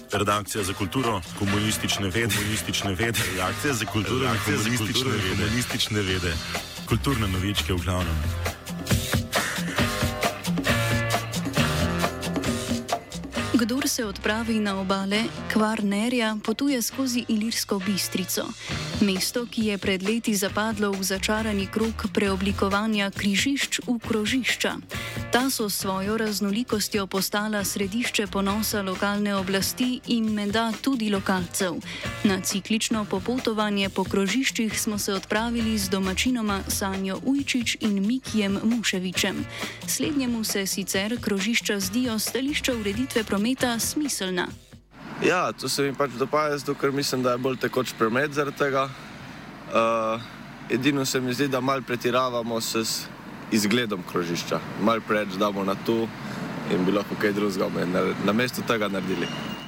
Redakcija za kulturo, komunistične vede, redakcija za kulturo, komunistične vede, kulturne novičke v glavnem. Kdor se odpravi na obale Kvarnerja, potuje skozi Ilirsko Bistrico. Mesto, ki je pred leti zapadlo v začarani krog preoblikovanja križišč v krožišča. Ta so s svojo raznolikostjo postala središče ponosa lokalne oblasti in menda tudi lokalcev. Na ciklično popotovanje po krožiščih smo se odpravili z domačinoma Sanjo Ujčič in Mikijem Muševičem. Slednjemu se sicer krožišča zdijo s stališča ureditve prometa smiselna. Ja, to se mi pač dopada, zato ker mislim, da je bolj tekoč promet zaradi tega. Edino se mi zdi, da malo pretiravamo s izgledom krožišča. Malo preveč damo na to in bi lahko kaj drugega na mestu tega naredili.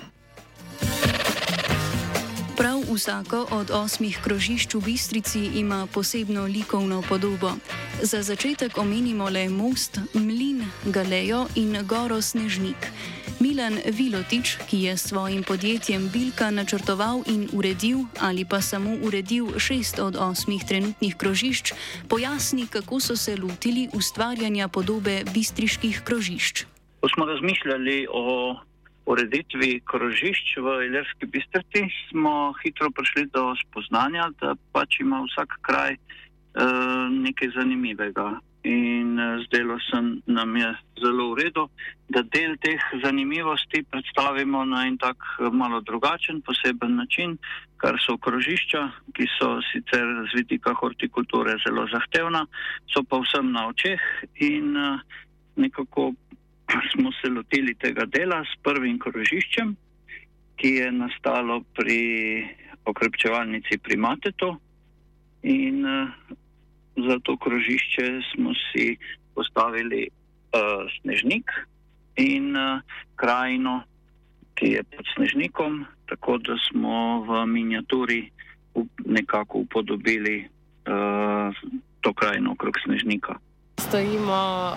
Prav vsako od 8 krožišč v Bistrici ima posebno likovno podobo. Za začetek omenimo le most, mlin, galejo in goro Snežnik. Milan Vilotič, ki je s svojim podjetjem Bilka načrtoval in uredil ali pa samo uredil 6 od 8 trenutnih krožišč, pojasni, kako so se lotili ustvarjanja podobe bistriških krožišč. Ko smo razmišljali o ureditvi krožišč v Ilirski Bistrici, smo hitro prišli do spoznanja, da pač ima vsak kraj nekaj zanimivega. In zdelo se nam je zelo v redu, da del teh zanimivosti predstavimo na en tak malo drugačen, poseben način, kar so krožišča, ki so sicer z vidika hortikulture zelo zahtevna, so pa vsem na očeh in nekako smo se lotili tega dela s prvim krožiščem, ki je nastalo pri okrepčevalnici pri Matetu in za to krožišče smo si postavili Snežnik in krajino, ki je pod Snežnikom, tako da smo v miniaturi nekako upodobili to krajino okrog Snežnika. Stojimo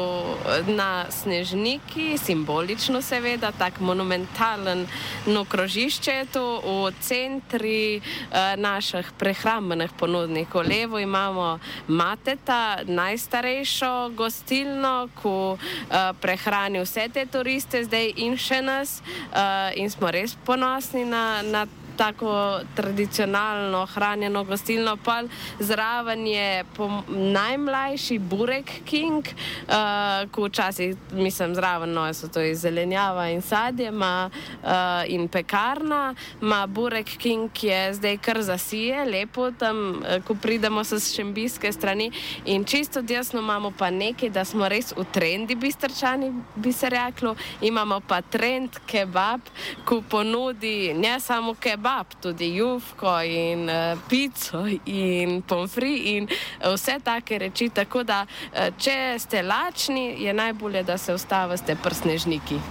na Snežniki, simbolično seveda, tak monumentalen krožišče je to v centri naših prehrambenih ponudnikov. Levo imamo Mateta, najstarejšo gostilno, ko prehrani vse te turiste zdaj in še nas in smo res ponosni na tako tradicionalno hranjeno gostilno. Pa zraven je najmlajši Burek King, ko včasih, mislim, zraven so to zelenjava in sadje, in pekarna. Burek King je zdaj kar zasije, lepo tam, ko pridemo s Šembijske strani. In čisto desno imamo pa nekaj, da smo res v trendi Bistrčani, bi se reklo. Imamo pa trend kebab, ko ponudi ne samo kebab, tudi jufko in pico in pomfri in vse take reči, tako da če ste lačni, je najbolje, da se ustavite pri Snežniki.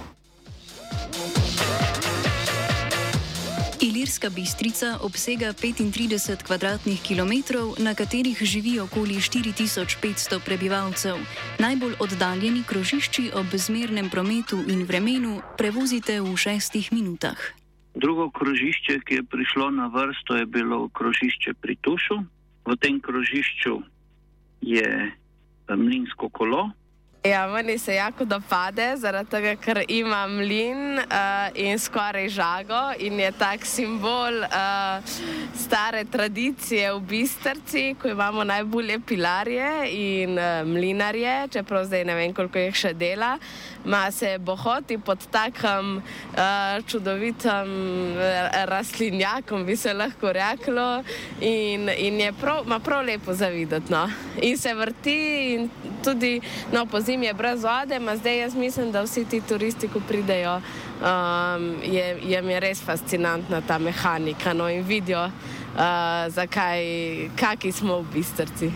Ilirska Bistrica obsega 35 kvadratnih kilometrov, na katerih živi okoli 4500 prebivalcev. Najbolj oddaljeni krožišči ob zmernem prometu in vremenu prevozite v 6 minutah. Drugo krožišče, ki je prišlo na vrsto, je bilo krožišče pri Tušu. V tem krožišču je mlinsko kolo. Ja, meni se jako dopade, zaradi tega, ker ima mlin in skoraj žago in je tak simbol stare tradicije v Bistrci, ko imamo najbolje pilarje in mlinarje, čeprav zdaj ne vem, koliko jih še dela. Se bohoti pod takim čudovitim rastlinjakom, bi se lahko reklo, in je prav lepo za videti. No. In se vrti in tudi po zimi je brez vode, zdaj jaz mislim, da vsi ti turisti, ko pridejo, jim je res fascinantna ta mehanika, no, in vidijo, kaki smo v Bistrci.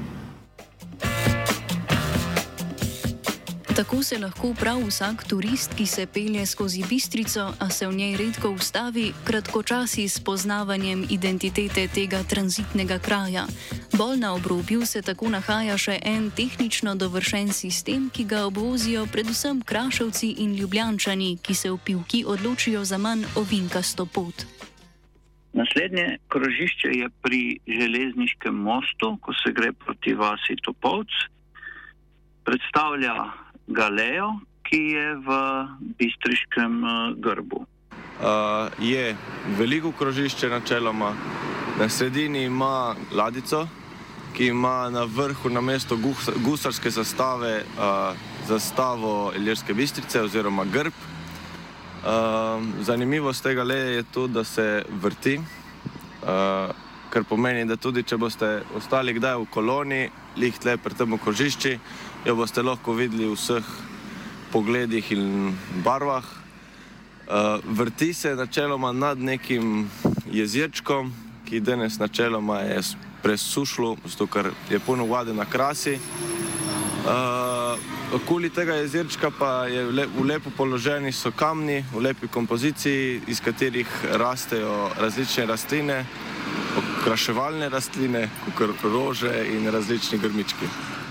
Tako se lahko prav vsak turist, ki se pelje skozi Bistrico, a se v njej redko ustavi, kratkočasi s poznavanjem identitete tega tranzitnega kraja. Bolj na obrobju se tako nahaja še en tehnično dovršen sistem, ki ga obvozijo predvsem Kraševci in Ljubljančani, ki se v Pivki odločijo za manj ovinkasto pot. Naslednje krožišče je pri železniškem mostu, ko se gre proti vasi Topolc. Predstavlja galejo, ki je v bistriškem grbu. Je veliko krožišče načeloma. Na sredini ima ladico, ki ima na vrhu namesto gusarske zastave zastavo Ilirske Bistrice oziroma grb. Zanimivost tega galeje je to, da se vrti, kar pomeni, da tudi če boste ostali kdaj v koloni, lih tle pri tem krožišči, jo boste lahko videli v vseh pogledih in barvah. Vrti se načeloma nad nekim jezirčkom, ki danes načeloma je presušlo, zato ker je puno vode na krasi. Okoli tega jezirčka pa je v lepo položeni so kamni, v lepi kompoziciji, iz katerih rastejo različne rastline, okraševalne rastline, kot rože in različni grmički.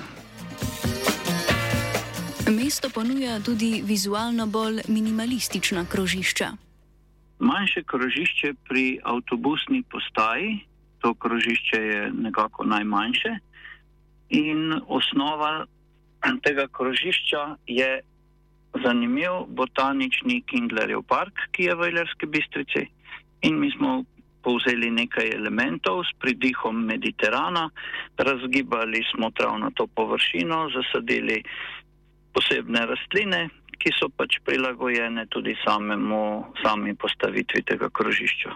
Mesto ponuja tudi vizualno bolj minimalistična krožišča. Manjše krožišče pri avtobusni postaji, to krožišče je nekako najmanjše in osnova tega krožišča je zanimiv botanični Kinglerjev park, ki je v Ilirski Bistrici, in mi smo povzeli nekaj elementov s pridihom Mediterana, razgibali smo travnato površino, zasadili posebne rastline, ki so pač prilagojene tudi sami postavitvi tega krožišča.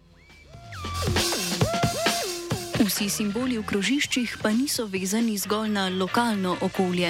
Vsi simboli v krožiščih pa niso vezani zgolj na lokalno okolje.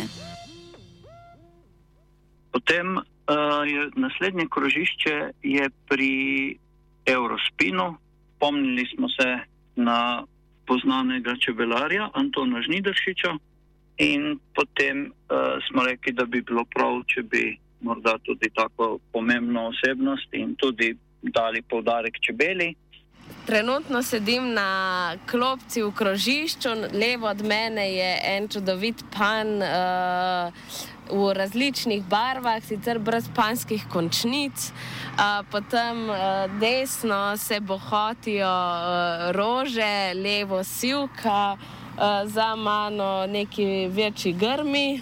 Potem naslednje krožišče je pri Eurospinu. Spomnili smo se na poznanega čebelarja Antona Žnidaršiča in potem smo rekli, da bi bilo prav, če bi morda tudi tako pomembno osebnost in tudi dali poudarek čebeli. Trenutno sedim na klopci v krožišču, levo od mene je en čudovit pan v različnih barvah, sicer brez panskih končnic. Potem desno se bohotijo rože, levo sivka, za mano neki večji grmi.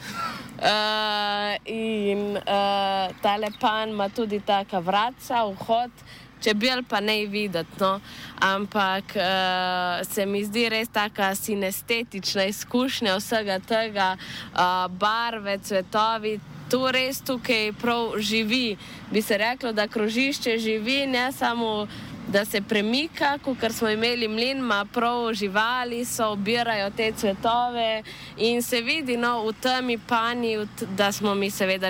In tale pan ima tudi taka vratca, vhod, čebel pa ne videti, no. Ampak se mi zdi res taka sinestetična izkušnja vsega tega, barve, cvetovi, tu res tukaj prav živi. Bi se reklo, da krožišče živi, ne samo da se premika, kot smo imeli mlin, ima prav živali, so obirajo te cvetove in se vidi, no, v temi pani, da smo mi seveda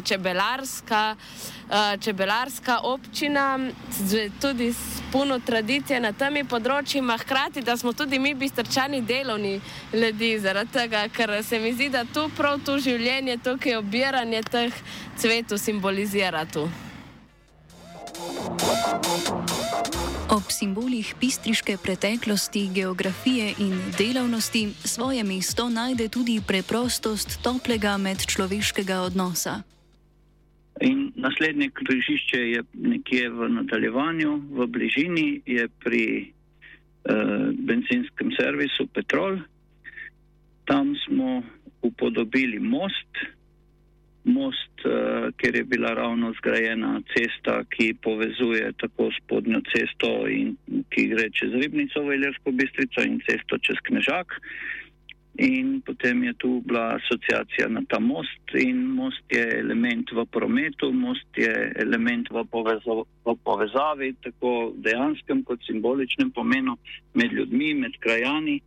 čebelarska občina, tudi s puno tradicije na temi področjima, hkrati, da smo tudi mi Bistričani delovni ljudi, zaradi tega, ker se mi zdi, da tu prav to življenje, tukaj obiranje teh cvetov simbolizira tu. Ob simbolih bistriške preteklosti, geografije in delavnosti svoje mesto najde tudi preprostost toplega medčloveškega odnosa. In naslednje križišče je nekje v nadaljevanju, v bližini, je pri benzinskem servisu Petrol. Tam smo upodobili most, kjer je bila ravno zgrajena cesta, ki povezuje tako spodnjo cesto, ki gre čez Ribnico v Ilirsko Bistrico in cesto čez Knežak. In potem je tu bila asociacija na ta most in most je element v prometu, most je element v povezavi, tako v dejanskem kot simboličnem pomenu med ljudmi, med krajani.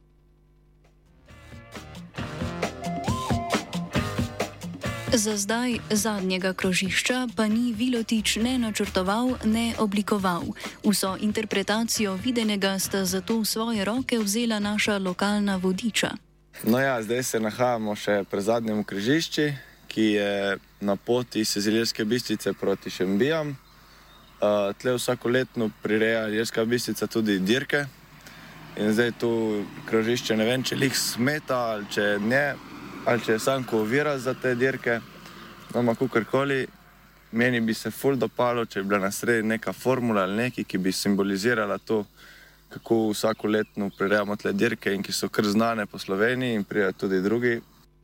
Za zdaj zadnjega krožišča pa ni Vilotič ne načrtoval, ne oblikoval. Vso interpretacijo videnega sta zato v svoje roke vzela naša lokalna vodiča. No ja, zdaj se nahajamo še pri zadnjem križišču, ki je na poti iz Ilirske Bistrice proti Šembijam. Tle vsakoletno prireja Ilirska Bistrica tudi dirke In zdaj tu krožišče ne vem, če lih smeta ali če ne, ali če je sanko ovira za te dirke, no, kakorkoli. Meni bi se ful dopalo, če bi bila na sredi neka formula ali nekaj, ki bi simbolizirala to, kako vsako letno prirejamo tle dirke in ki so kar znane po Sloveniji in prijajo tudi drugi.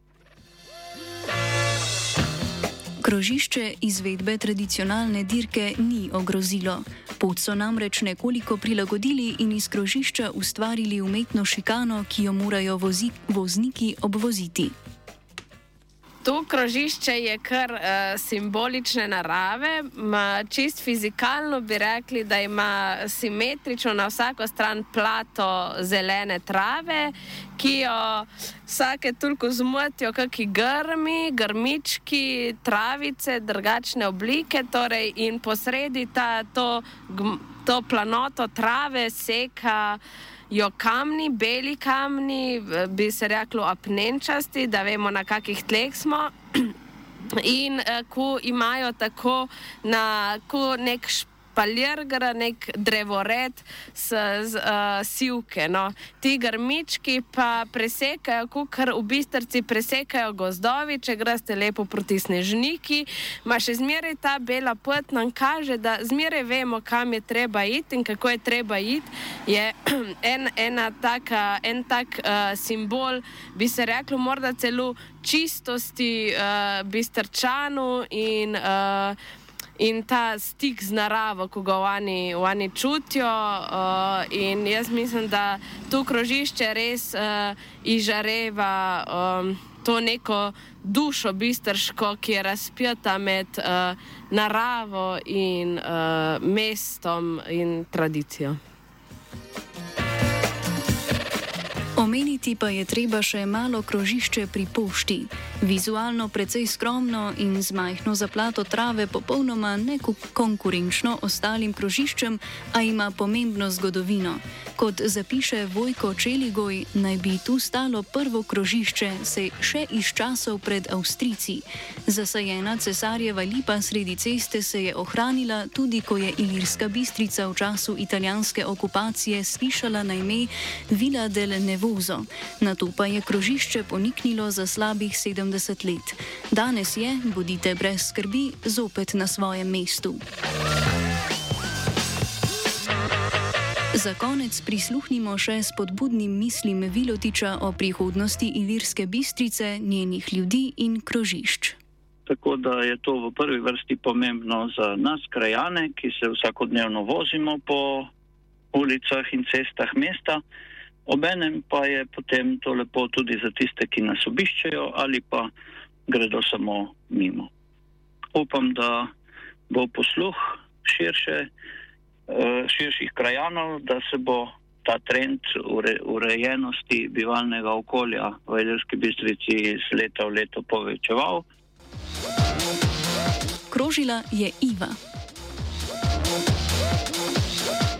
Krožišče izvedbe tradicionalne dirke ni ogrozilo. Pot so namreč nekoliko prilagodili in iz krožišča ustvarili umetno šikano, ki jo morajo vozniki obvoziti. To krožišče je kar simbolične narave, čist fizikalno bi rekli, da ima simetrično na vsako stran plato zelene trave, ki jo vsake toliko zmotijo kakšni grmi, grmički, travice, drugačne oblike, torej in posredi to planoto trave seka jo kamni, beli kamni, bi se reklo apnenčasti, da vemo, na kakih tleh smo. In ko imajo tako nek špaljergra, nek drevored s sivke. No. Ti grmički pa presekajo, kar v Bistrici presekajo gozdovi, če greste lepo proti Snežniki. Ma še zmeraj ta bela pot nam kaže, da zmeraj vemo, kam je treba iti in kako je treba iti. Je en tak simbol, bi se reklo, morda celo čistosti Bistrčanov in ta stik z naravo, ko ga oni čutijo. In jaz mislim, da to krožišče res izžareva to neko dušo bistrško, ki je razpeta med naravo in mestom in tradicijo. Omeniti pa je treba še malo krožišče pri pošti. Vizualno precej skromno in z majhno zaplato trave popolnoma nekonkurenčno ostalim krožiščem, a ima pomembno zgodovino. Kot zapiše Vojko Čeligoj, naj bi tu stalo prvo krožišče, se še iz časov pred Avstrijci. Zasajena cesarjeva lipa sredi ceste se je ohranila tudi, ko je Ilirska Bistrica v času italijanske okupacije slišala na ime Villa del Nevoso. Nato pa je krožišče poniknilo za slabih 70 let. Danes je, bodite brez skrbi, zopet na svojem mestu. Za konec prisluhnimo še spodbudnim mislim Vilotiča o prihodnosti Ilirske Bistrice, njenih ljudi in krožišč. Tako da je to v prvi vrsti pomembno za nas, krajane, ki se vsakodnevno vozimo po ulicah in cestah mesta. Obenem pa je potem to lepo tudi za tiste, ki nas obiščejo ali pa gredo samo mimo. Upam, da bo posluh širših krajanov, da se bo ta trend urejenosti bivalnega okolja v Ilirski Bistrici z leta v leto povečeval. Krožila je Iva.